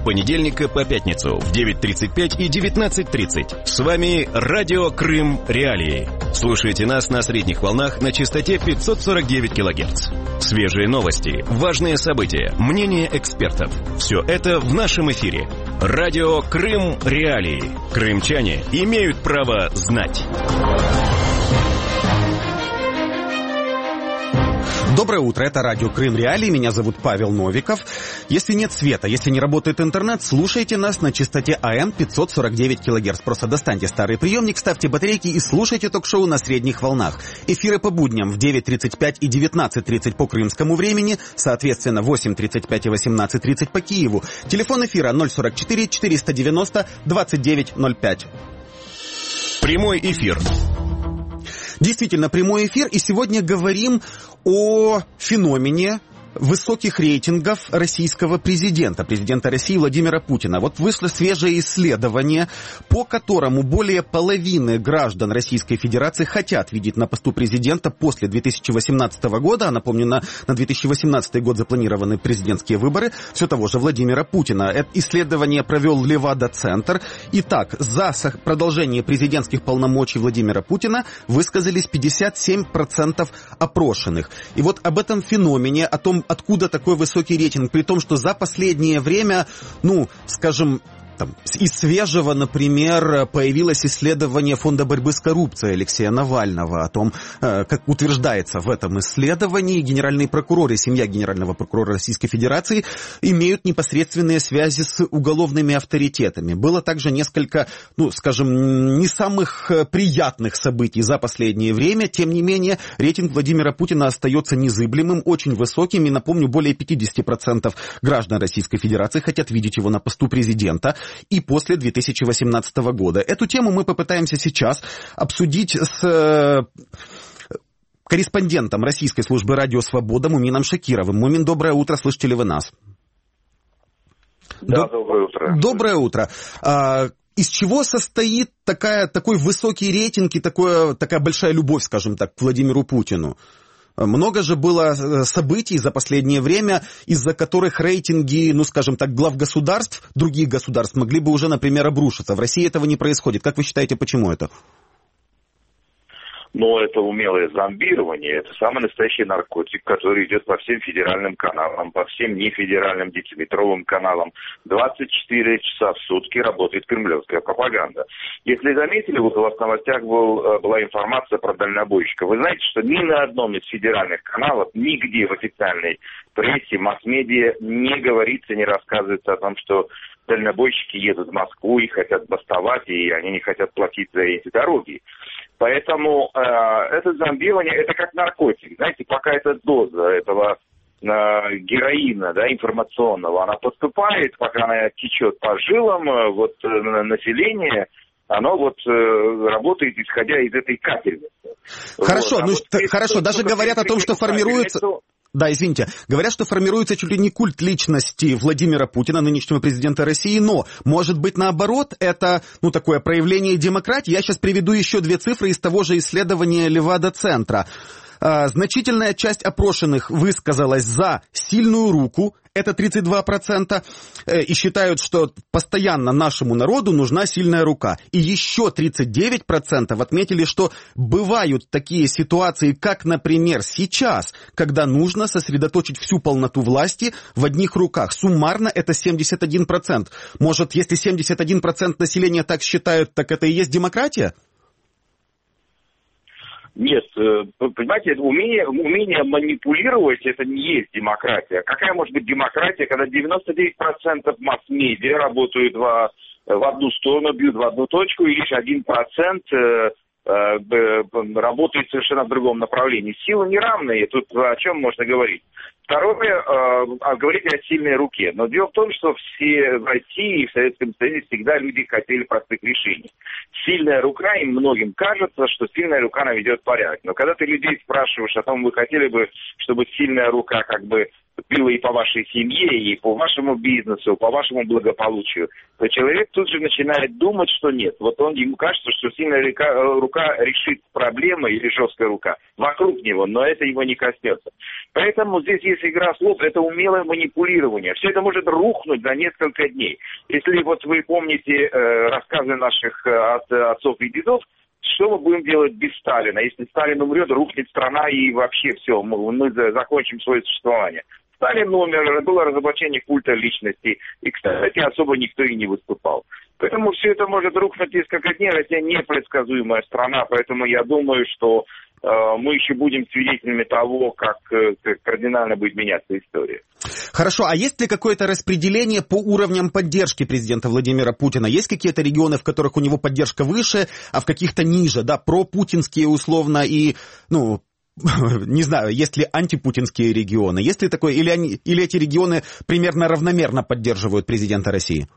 понедельника по пятницу в 9:35 и 19:30. С вами Радио Крым Реалии. Слушайте нас на средних волнах на частоте 549 кГц. Свежие новости, важные события, мнения экспертов. Все это в нашем эфире. Радио Крым Реалии. Крымчане имеют право знать. Доброе утро, это радио Крым Реалии, меня зовут Павел Новиков. Если нет света, если не работает интернет, слушайте нас на частоте АМ 549 кГц. Просто достаньте старый приемник, ставьте батарейки и слушайте ток-шоу на средних волнах. Эфиры по будням в 9:35 и 19:30 по крымскому времени, соответственно 8:35 и 18:30 по Киеву. Телефон эфира 044 490 2905. Прямой эфир. Действительно, прямой эфир, и сегодня говорим о феномене высоких рейтингов российского президента России Владимира Путина. Вот вышло свежее исследование, по которому более половины граждан Российской Федерации хотят видеть на посту президента после 2018 года. А напомню, на 2018 год запланированы президентские выборы все того же Владимира Путина. Это исследование провел Левада-центр. Итак, за продолжение президентских полномочий Владимира Путина высказались 57% опрошенных. И вот об этом феномене, о том, откуда такой высокий рейтинг, при том, что за последнее время, из свежего, например, появилось исследование Фонда борьбы с коррупцией Алексея Навального о том, как утверждается в этом исследовании, генеральные прокуроры, семья генерального прокурора Российской Федерации имеют непосредственные связи с уголовными авторитетами. Было также несколько, не самых приятных событий за последнее время. Тем не менее, рейтинг Владимира Путина остается незыблемым, очень высоким. И напомню, более 50% граждан Российской Федерации хотят видеть его на посту президента и после 2018 года. Эту тему мы попытаемся сейчас обсудить с корреспондентом Российской службы «Радио Свобода» Мумином Шакировым. Мумин, доброе утро, слышите ли вы нас? Да, доброе утро. Доброе утро. Из чего состоит такой высокий рейтинг и такая большая любовь, скажем так, к Владимиру Путину? Много же было событий за последнее время, из-за которых рейтинги, глав государств, других государств могли бы уже, например, обрушиться. В России этого не происходит. Как вы считаете, почему это? Но это умелое зомбирование, это самый настоящий наркотик, который идет по всем федеральным каналам, по всем нефедеральным дециметровым каналам. 24 часа в сутки работает кремлевская пропаганда. Если заметили, вот у вас в новостях была информация про дальнобойщика. Вы знаете, что ни на одном из федеральных каналов, нигде в официальной прессе, масс-медиа не говорится, не рассказывается о том, что дальнобойщики едут в Москву и хотят бастовать, и они не хотят платить за эти дороги. Поэтому это зомбирование, это как наркотик. Знаете, пока эта доза этого героина, информационного, она поступает, пока она течет по жилам, население, оно работает, исходя из этой капельницы. Хорошо, даже говорят о том, что формируется... Да, извините. Говорят, что формируется чуть ли не культ личности Владимира Путина, нынешнего президента России, но, может быть, наоборот, это, такое проявление демократии. Я сейчас приведу еще две цифры из того же исследования Левада-центра. Значительная часть опрошенных высказалась за сильную руку, это 32%, и считают, что постоянно нашему народу нужна сильная рука. И еще 39% отметили, что бывают такие ситуации, как, например, сейчас, когда нужно сосредоточить всю полноту власти в одних руках. Суммарно это 71%. Может, если 71% населения так считают, так это и есть демократия? Нет, понимаете, умение манипулировать, это не есть демократия. Какая может быть демократия, когда 99% масс-медиа работают в одну сторону, бьют в одну точку, и лишь 1% работает совершенно в другом направлении. Силы неравные, тут о чем можно говорить. Второе, говорить о сильной руке. Но дело в том, что все в России и в Советском Союзе всегда люди хотели простых решений. Сильная рука, им многим кажется, что сильная рука наведет порядок. Но когда ты людей спрашиваешь о том, вы хотели бы, чтобы сильная рука было и по вашей семье, и по вашему бизнесу, по вашему благополучию, то человек тут же начинает думать, что нет. Вот ему кажется, что сильная рука решит проблемы, или жесткая рука, вокруг него, но это его не коснется. Поэтому здесь есть игра слов, это умелое манипулирование. Все это может рухнуть за несколько дней. Если вот вы помните рассказы наших отцов и дедов, что мы будем делать без Сталина? Если Сталин умрет, рухнет страна и вообще все, мы закончим свое существование. Сталин умер, было разоблачение культа личности, и, кстати, особо никто и не выступал. Поэтому все это может рухнуть несколько дней, Россия непредсказуемая страна, поэтому я думаю, что мы еще будем свидетелями того, как кардинально будет меняться история. Хорошо, а есть ли какое-то распределение по уровням поддержки президента Владимира Путина? Есть какие-то регионы, в которых у него поддержка выше, а в каких-то ниже, да, пропутинские условно и, не знаю, есть ли антипутинские регионы, есть ли такое, или эти регионы примерно равномерно поддерживают президента России?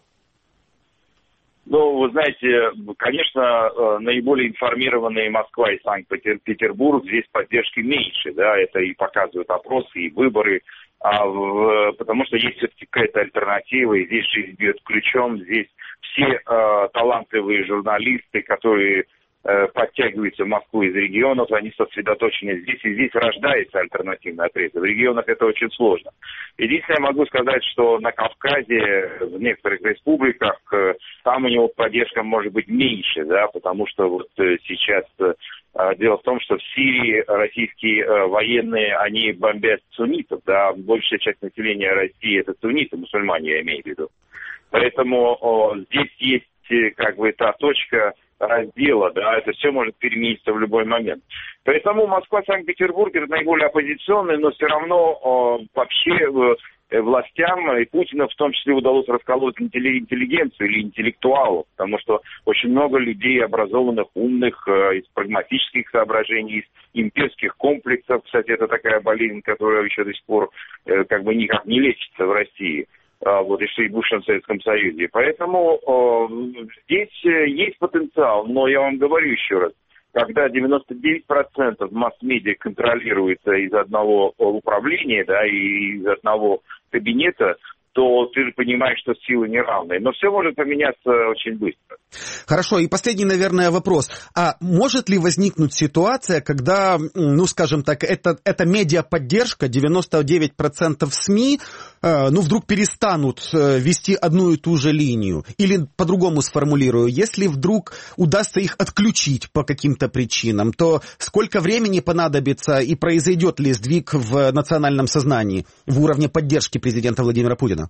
Вы знаете, конечно, наиболее информированные Москва и Санкт-Петербург, здесь поддержки меньше, да, это и показывают опросы, и выборы, потому что есть все-таки какая-то альтернатива, и здесь жизнь бьет ключом, здесь все талантливые журналисты, которые подтягиваются в Москву из регионов, они сосредоточены здесь, и здесь рождается альтернативная пресса. В регионах это очень сложно. Единственное, я могу сказать, что на Кавказе, в некоторых республиках, там у него поддержка может быть меньше, да, потому что вот сейчас дело в том, что в Сирии российские военные, они бомбят суннитов, да, большая часть населения России это сунниты, мусульмане, я имею в виду. Поэтому здесь есть как бы та точка раздела, да, это все может перемениться в любой момент. Поэтому Москва, Санкт-Петербург это наиболее оппозиционные, но все равно вообще властям и Путину в том числе удалось расколоть интеллигенцию или интеллектуалов, потому что очень много людей образованных, умных, из прагматических соображений, из имперских комплексов. Кстати, это такая болезнь, которая еще до сих пор как бы никак не лечится в России. Вот, и в бывшем Советском Союзе. Поэтому здесь есть потенциал, но я вам говорю еще раз, когда 99% масс-медиа контролируется из одного управления, да, и из одного кабинета, то ты же понимаешь, что силы неравные. Но все может поменяться очень быстро. Хорошо, и последний, наверное, вопрос. А может ли возникнуть ситуация, когда, скажем так, эта медиаподдержка, 99% СМИ, вдруг перестанут вести одну и ту же линию? Или по-другому сформулирую, если вдруг удастся их отключить по каким-то причинам, то сколько времени понадобится и произойдет ли сдвиг в национальном сознании в уровне поддержки президента Владимира Путина?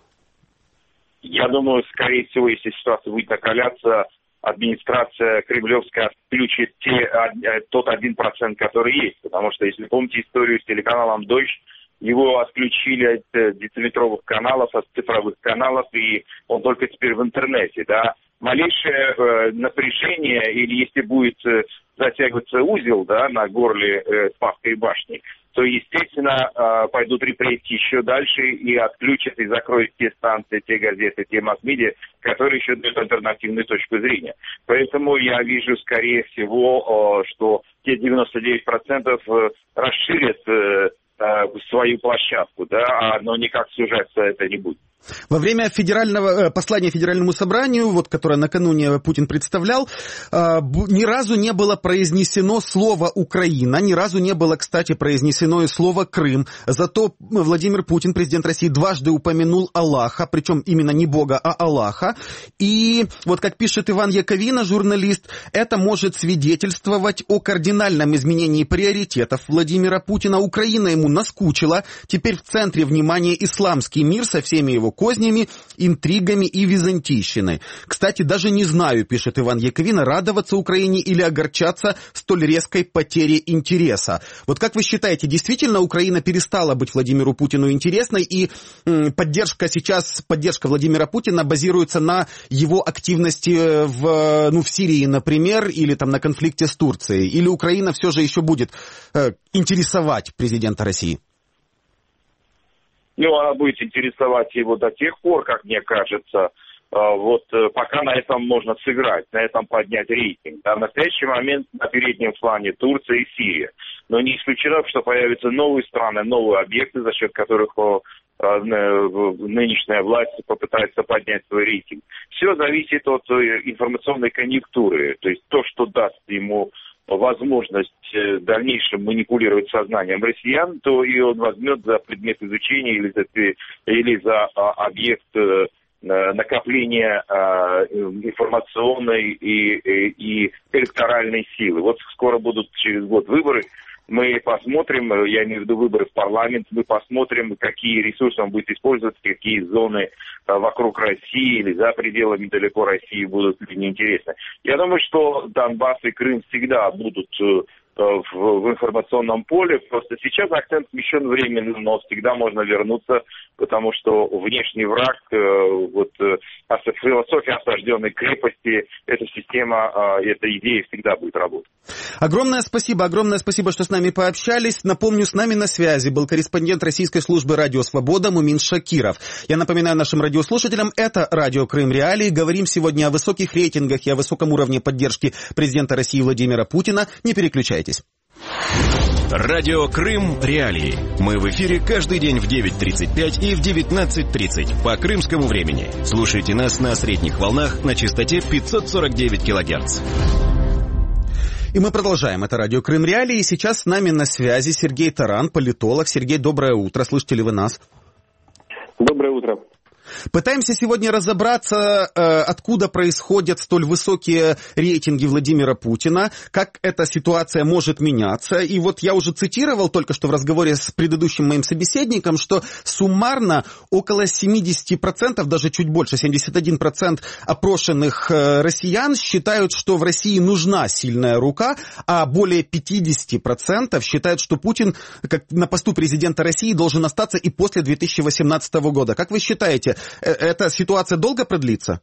Я думаю, скорее всего, если ситуация будет накаляться, администрация кремлевская отключит тот 1%, который есть. Потому что, если помните историю с телеканалом «Дождь», его отключили от дециметровых каналов, от цифровых каналов, и он только теперь в интернете, да. Малейшее напряжение, или если будет затягиваться узел, да, на горле Спасской башни, то, естественно, пойдут репрессии еще дальше и отключат и закроют те станции, те газеты, те масс-медиа, которые еще дают альтернативную точку зрения. Поэтому я вижу, скорее всего, что те 99% расширят свою площадку, да, но никак сужаться это не будет. Во время послания Федеральному собранию, которое накануне Путин представлял, ни разу не было произнесено слово «Украина», ни разу не было, кстати, произнесено и слово «Крым». Зато Владимир Путин, президент России, дважды упомянул Аллаха, причем именно не Бога, а Аллаха. И как пишет Иван Яковина, журналист, это может свидетельствовать о кардинальном изменении приоритетов Владимира Путина. Украина ему наскучила, теперь в центре внимания исламский мир со всеми его кознями, интригами и византийщиной. Кстати, даже не знаю, пишет Иван Яковина, радоваться Украине или огорчаться столь резкой потере интереса. Как вы считаете, действительно Украина перестала быть Владимиру Путину интересной, и поддержка Владимира Путина базируется на его активности в Сирии, например, или на конфликте с Турцией? Или Украина все же еще будет интересовать президента России? Она будет интересовать его до тех пор, как мне кажется, вот пока на этом можно сыграть, на этом поднять рейтинг. Да, в настоящий момент на переднем плане Турция и Сирия. Но не исключено, что появятся новые страны, новые объекты, за счет которых нынешняя власть попытается поднять свой рейтинг. Все зависит от информационной конъюнктуры. То есть то, что даст ему возможность в дальнейшем манипулировать сознанием россиян, то и он возьмет за предмет изучения или за объект накопления информационной и электоральной силы. Вот скоро будут через год выборы. Мы посмотрим, я имею в виду выборы в парламент, мы посмотрим, какие ресурсы он будет использовать, какие зоны вокруг России или за пределами далеко России будут людям интересны. Я думаю, что Донбасс и Крым всегда будут в информационном поле. Просто сейчас акцент смещен временно, но всегда можно вернуться, потому что внешний враг, философия осажденной крепости, эта система, эта идея всегда будет работать. Огромное спасибо, что с нами пообщались. Напомню, с нами на связи был корреспондент российской службы «Радио Свобода» Мумин Шакиров. Я напоминаю нашим радиослушателям, это «Радио Крым Реалии». Говорим сегодня о высоких рейтингах и о высоком уровне поддержки президента России Владимира Путина. Не переключайтесь. Радио Крым Реалии. Мы в эфире каждый день в 9:35 и в 19:30 по крымскому времени. Слушайте нас на средних волнах на частоте 549 килогерц. И мы продолжаем. Это радио Крым Реалии. И сейчас с нами на связи Сергей Таран, политолог. Сергей, доброе утро. Слышите ли вы нас? Доброе утро. Пытаемся сегодня разобраться, откуда происходят столь высокие рейтинги Владимира Путина, как эта ситуация может меняться. И вот я уже цитировал только что в разговоре с предыдущим моим собеседником, что суммарно около 70%, даже чуть больше, 71% опрошенных россиян считают, что в России нужна сильная рука, а более 50% считают, что Путин как на посту президента России должен остаться и после 2018 года. Как вы считаете, эта ситуация долго продлится?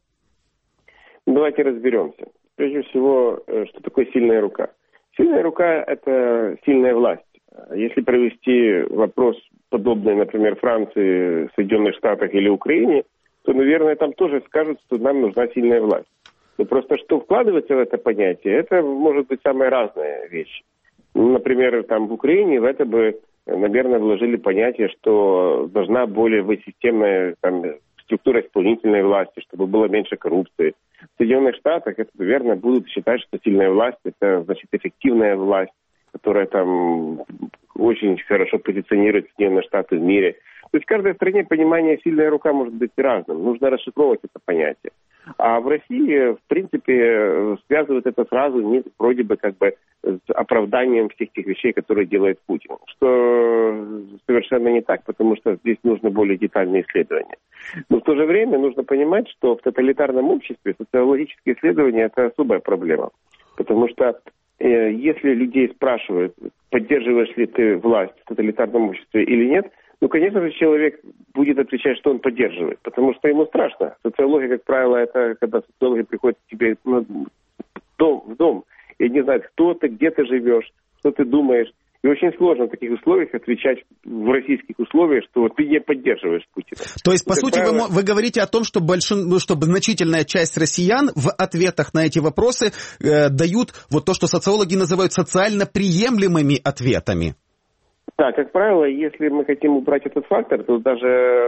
Давайте разберемся. Прежде всего, что такое сильная рука? Сильная рука – это сильная власть. Если провести вопрос, подобный, например, Франции, Соединенных Штатах или Украине, то, наверное, там тоже скажут, что нам нужна сильная власть. Но просто что вкладывается в это понятие, это может быть самая разная вещь. Например, там в Украине в это бы, наверное, вложили понятие, что должна более быть системная структура исполнительной власти, чтобы было меньше коррупции. В Соединенных Штатах это, наверное, будут считать, что сильная власть – это, значит, эффективная власть, которая там очень хорошо позиционирует Соединенные Штаты в мире. То есть в каждой стране понимание «сильная рука» может быть разным. Нужно расшифровывать это понятие. А в России, в принципе, связывают это сразу вроде бы как бы с оправданием всех тех вещей, которые делает Путин. Что совершенно не так, потому что здесь нужно более детальные исследования. Но в то же время нужно понимать, что в тоталитарном обществе социологические исследования – это особая проблема. Потому что если людей спрашивают, поддерживаешь ли ты власть в тоталитарном обществе или нет, ну, конечно же, человек будет отвечать, что он поддерживает, потому что ему страшно. Социология, как правило, это когда социологи приходят к тебе в дом, и не знают, кто ты, где ты живешь, что ты думаешь. И очень сложно в таких условиях отвечать в российских условиях, что ты не поддерживаешь Путина. То есть, по сути, вы говорите о том, что чтобы значительная часть россиян в ответах на эти вопросы дают вот то, что социологи называют социально приемлемыми ответами. Да, как правило, если мы хотим убрать этот фактор, то даже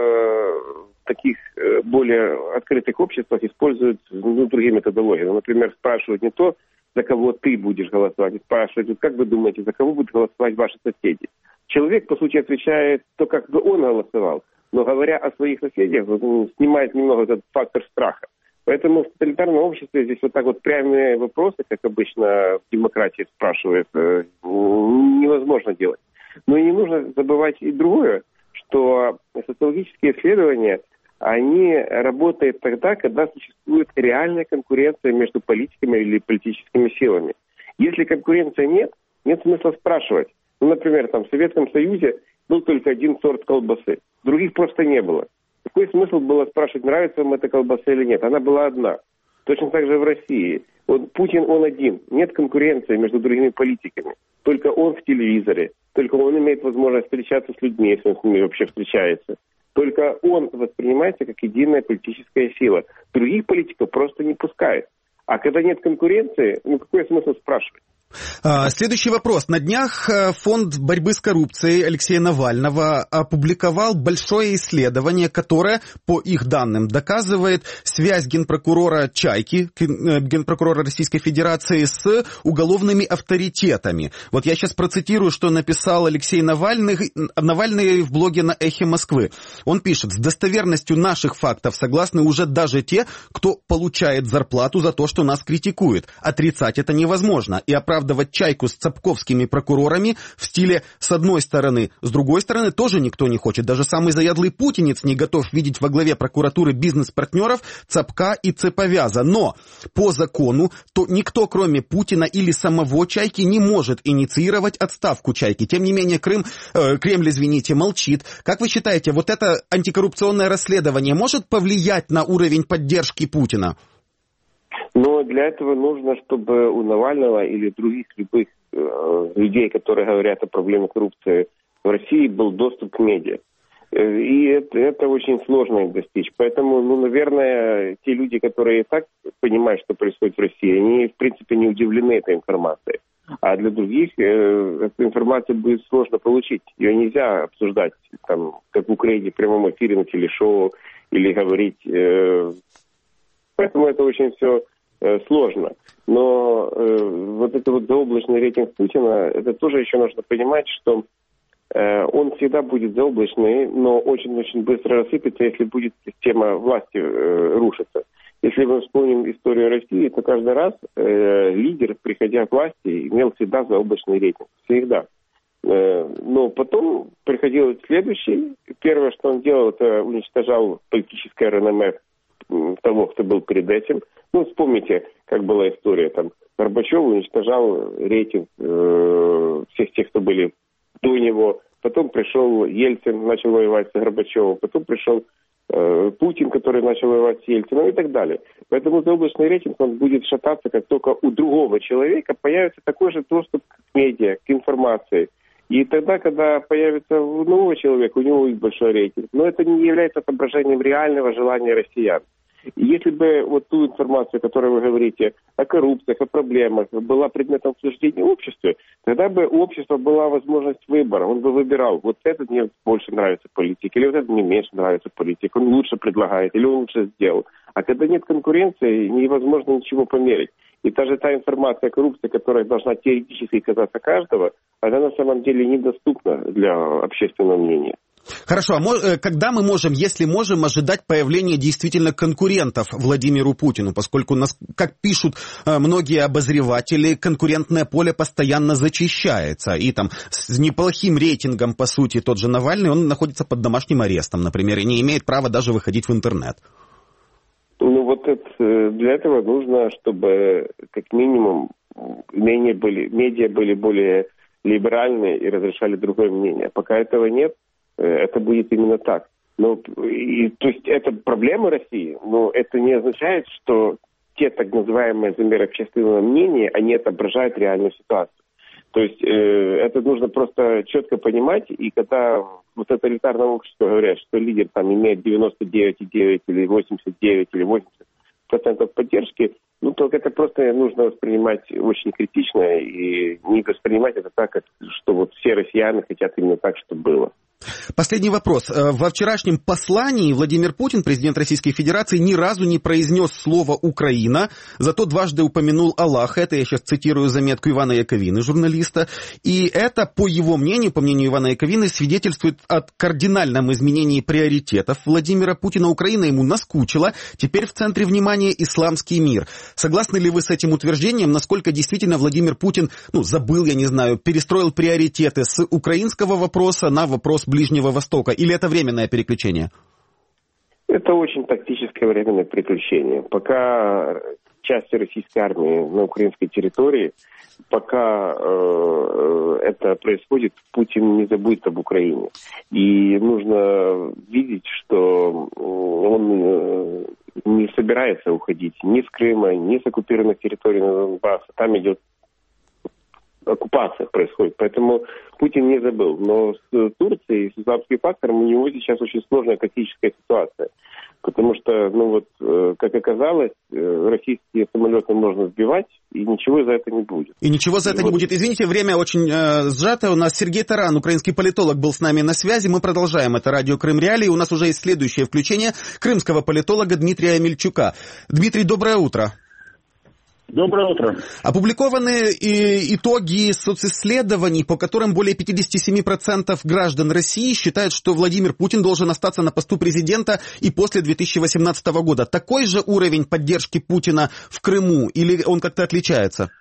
в таких более открытых обществах используют другие методологии. Например, спрашивают не то, за кого ты будешь голосовать, а спрашивают, как вы думаете, за кого будут голосовать ваши соседи. Человек, по сути, отвечает то, как бы он голосовал, но говоря о своих соседях, он снимает немного этот фактор страха. Поэтому в тоталитарном обществе здесь вот так вот прямые вопросы, как обычно в демократии спрашивают, невозможно делать. Но и не нужно забывать и другое, что социологические исследования, они работают тогда, когда существует реальная конкуренция между политиками или политическими силами. Если конкуренции нет смысла спрашивать. Ну, например, там в Советском Союзе был только один сорт колбасы, других просто не было. Какой смысл было спрашивать, нравится вам эта колбаса или нет? Она была одна. Точно так же в России. Путин, он один. Нет конкуренции между другими политиками. Только он в телевизоре. Только он имеет возможность встречаться с людьми, если он с ними вообще встречается. Только он воспринимается как единая политическая сила. Других политиков просто не пускает. А когда нет конкуренции, какой смысл спрашивать? Следующий вопрос. На днях фонд борьбы с коррупцией Алексея Навального опубликовал большое исследование, которое, по их данным, доказывает связь генпрокурора Чайки, генпрокурора Российской Федерации, с уголовными авторитетами. Вот я сейчас процитирую, что написал Алексей Навальный в блоге на Эхе Москвы. Он пишет: «С достоверностью наших фактов согласны уже даже те, кто получает зарплату за то, что нас критикует. Отрицать это невозможно. И оправдывать Чайку с цапковскими прокурорами в стиле «с одной стороны, с другой стороны» тоже никто не хочет. Даже самый заядлый путинец не готов видеть во главе прокуратуры бизнес-партнеров Цапка и Цеповяза. Но по закону то никто, кроме Путина или самого Чайки, не может инициировать отставку Чайки. Тем не менее, Кремль, молчит. Как вы считаете, вот это антикоррупционное расследование может повлиять на уровень поддержки Путина? Но для этого нужно, чтобы у Навального или других любых людей, которые говорят о проблеме коррупции в России, был доступ к медиа. И это очень сложно им достичь. Поэтому, наверное, те люди, которые и так понимают, что происходит в России, они, в принципе, не удивлены этой информацией. А для других эту информацию будет сложно получить. Ее нельзя обсуждать, как в Украине, в прямом эфире на телешоу или говорить. Поэтому это очень все сложно. Но вот этот вот заоблачный рейтинг Путина, это тоже еще нужно понимать, что он всегда будет заоблачный, но очень-очень быстро рассыпется, если будет система власти рушиться. Если мы вспомним историю России, то каждый раз лидер, приходя к власти, имел всегда заоблачный рейтинг. Всегда. Но потом приходил следующий. Первое, что он делал, это уничтожал политическое реноме того, кто был перед этим. Вспомните, как была история. Горбачев уничтожал рейтинг всех тех, кто были до него. Потом пришел Ельцин, начал воевать с Горбачевым. Потом пришел Путин, который начал воевать с Ельцином и так далее. Поэтому заоблачный рейтинг, он будет шататься, как только у другого человека появится такой же доступ к медиа, к информации. И тогда, когда появится у нового человека, у него будет большой рейтинг. Но это не является отображением реального желания россиян. И если бы вот ту информацию, о которой вы говорите, о коррупциях, о проблемах, была предметом обсуждения общества, тогда бы у общества была возможность выбора. Он бы выбирал, вот этот мне больше нравится политик, или вот этот мне меньше нравится политик, он лучше предлагает, или он лучше сделал. А когда нет конкуренции, невозможно ничего померить. И даже та информация о коррупции, которая должна теоретически казаться каждого, она на самом деле недоступна для общественного мнения. Хорошо, а когда мы можем, если можем, ожидать появления действительно конкурентов Владимиру Путину, поскольку, как пишут многие обозреватели, конкурентное поле постоянно зачищается, и с неплохим рейтингом, по сути, тот же Навальный, он находится под домашним арестом, например, и не имеет права даже выходить в интернет. Для этого нужно, чтобы, как минимум, медиа были более либеральные и разрешали другое мнение. Пока этого нет, это будет именно так. То есть это проблема России, но это не означает, что те так называемые замеры общественного мнения, они отображают реальную ситуацию. То есть это нужно просто четко понимать, и когда вот это элитарное общество говорят, что лидер имеет 99,9 или 89 или 80% поддержки, только это просто нужно воспринимать очень критично и не воспринимать это так, что вот все россияне хотят именно так, чтобы было. Последний вопрос. Во вчерашнем послании Владимир Путин, президент Российской Федерации, ни разу не произнес слово «Украина», зато дважды упомянул Аллаха. Это я сейчас цитирую заметку Ивана Яковины, журналиста. И это, по его мнению, по мнению Ивана Яковины, свидетельствует о кардинальном изменении приоритетов Владимира Путина. Украина ему наскучила. Теперь в центре внимания исламский мир. Согласны ли вы с этим утверждением? Насколько действительно Владимир Путин, забыл, перестроил приоритеты с украинского вопроса на вопрос Ближнего Востока? Или это временное переключение? Это очень тактическое временное переключение. Пока части российской армии на украинской территории, пока это происходит, Путин не забудет об Украине. И нужно видеть, что он не собирается уходить ни с Крыма, ни с оккупированных территорий на Донбассе. Там идет оккупация происходит. Поэтому Путин не забыл. Но с Турцией, с арабским фактором у него сейчас очень сложная тактическая ситуация. Потому что, как оказалось, российские самолеты можно сбивать, и ничего за это не будет. И ничего за это не будет. Извините, время очень сжато. У нас Сергей Таран, украинский политолог, был с нами на связи. Мы продолжаем. Это радио Крым Реалии. У нас уже есть следующее включение крымского политолога Дмитрия Амельчука. Дмитрий, доброе утро. Доброе утро. Опубликованы итоги социсследований, по которым более 57% граждан России считают, что Владимир Путин должен остаться на посту президента и после 2018 года. Такой же уровень поддержки Путина в Крыму или он как-то отличается?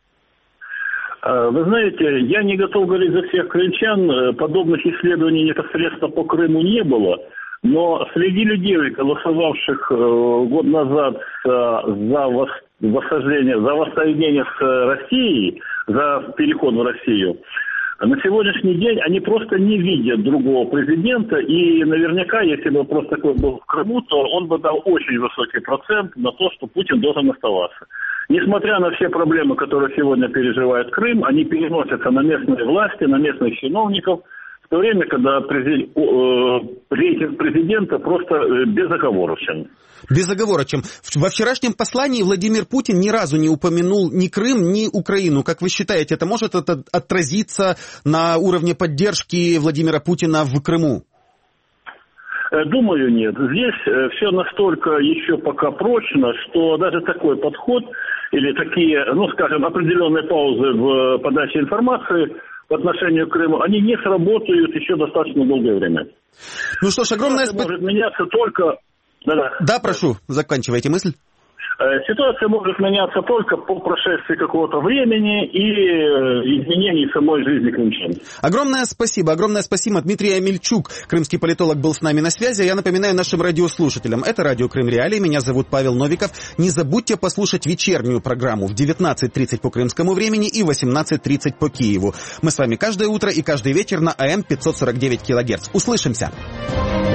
Вы знаете, я не готов говорить за всех крымчан. Подобных исследований непосредственно по Крыму не было. Но среди людей, голосовавших год назад за воссоединение с Россией, за переход в Россию, на сегодняшний день они просто не видят другого президента, и наверняка, если бы просто такой был в Крыму, то он бы дал очень высокий процент на то, что Путин должен оставаться. Несмотря на все проблемы, которые сегодня переживает Крым, они переносятся на местные власти, на местных чиновников, в то время, когда рейтинг президента просто безоговорочен. Безоговорочен. Во вчерашнем послании Владимир Путин ни разу не упомянул ни Крым, ни Украину. Как вы считаете, это может отразиться на уровне поддержки Владимира Путина в Крыму? Думаю, нет. Здесь все настолько еще пока прочно, что даже такой подход или такие, определенные паузы в подаче информации по отношению к Крыму, они не сработают еще достаточно долгое время. Ну что ж, огромное спасибо. Может меняться только... Да, прошу, заканчивайте мысль. Ситуация может меняться только по прошествии какого-то времени и изменений самой жизни крымчан. Огромное спасибо. Дмитрий Амельчук, крымский политолог, был с нами на связи. Я напоминаю нашим радиослушателям, это радио Крым Реалии, меня зовут Павел Новиков. Не забудьте послушать вечернюю программу в 19:30 по крымскому времени и 18:30 по Киеву. Мы с вами каждое утро и каждый вечер на АМ 549 кГц. Услышимся!